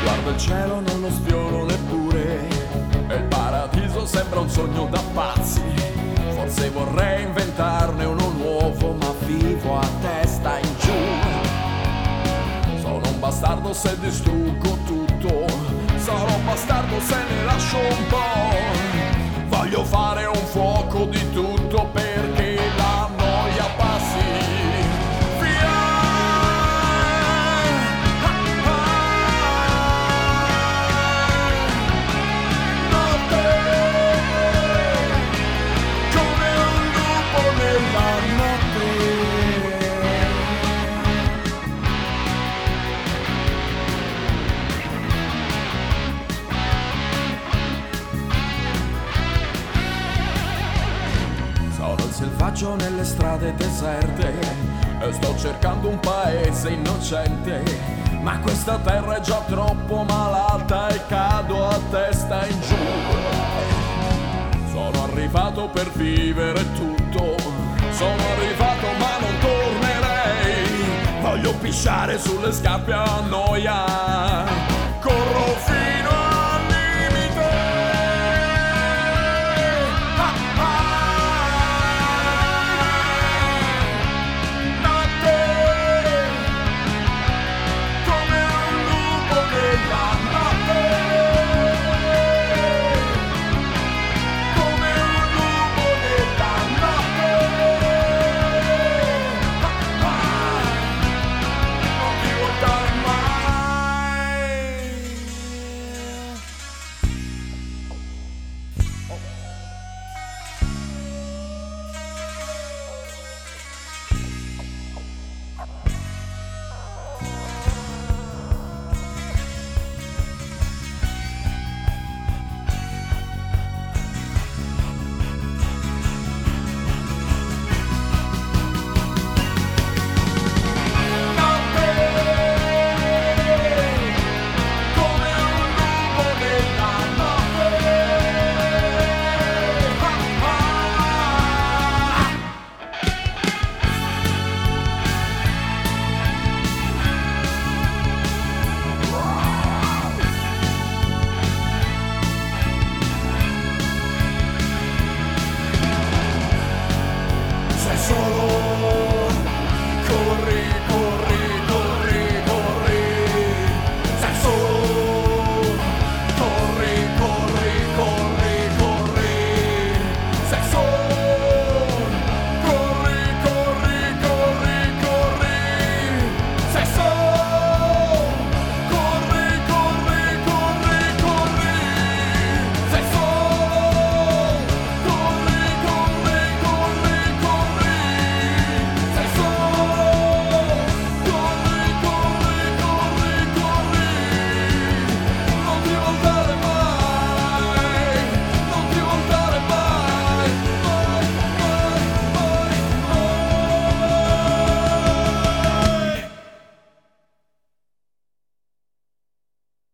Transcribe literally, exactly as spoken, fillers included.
Guardo il cielo, non lo spiono neppure, e il paradiso sembra un sogno da pazzi. Forse vorrei inventarne uno nuovo, ma vivo a testa in giù. Sono un bastardo se distruggo tutto, sarò un bastardo se ne lascio un po'. Voglio fare un fuoco di tutto perché la noia passi via. Notte come un lupo nella notte. Sono il selvaggio nelle strade deserte e sto cercando un paese innocente, ma questa terra è già troppo malata e cado a testa in giù. Sono arrivato per vivere tutto, sono arrivato ma non tornerei. Voglio pisciare sulle scarpe a noia,